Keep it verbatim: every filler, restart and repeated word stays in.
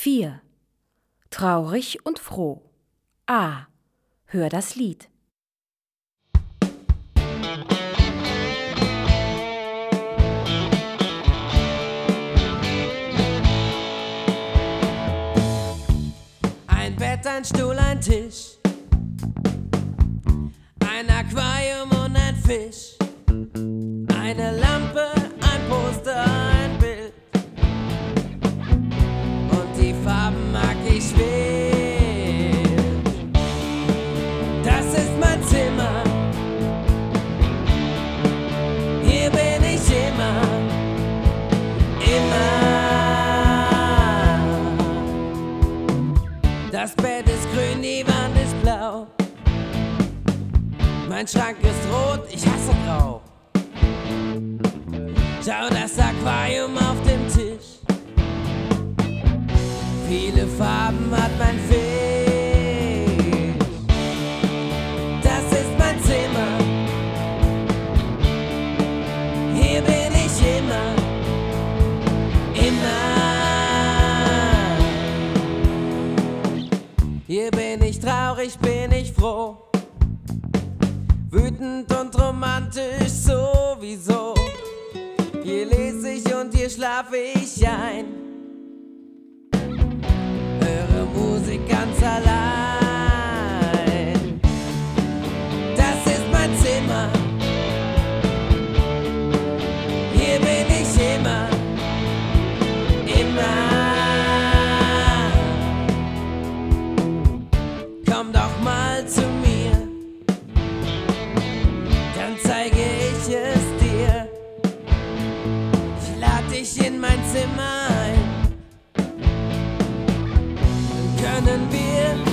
vier. Traurig und froh. A. Hör das Lied. Ein Bett, ein Stuhl, ein Tisch, ein Aquarium und ein Fisch, eine Lampe, ein Poster, ein Bild und die Farben mag ich wild. Das ist mein Zimmer, hier bin ich immer, immer. Das Bett ist grün, die Wand ist blau. Mein Schrank ist rot, ich hasse grau. Schau das Aquarium auf dem Tisch. Viele Farben hat mein Fisch. Das ist mein Zimmer. Hier bin ich immer, immer. Hier bin ich traurig, bin ich froh, wütend und romantisch sowieso. Hier lese ich und hier schlafe ich ein, höre Musik ganz allein. Das ist mein Zimmer, hier bin ich immer, immer. Komm doch mal zu mir, dann zeige ich es dir. Ich lade dich in mein Zimmer ein, dann können wir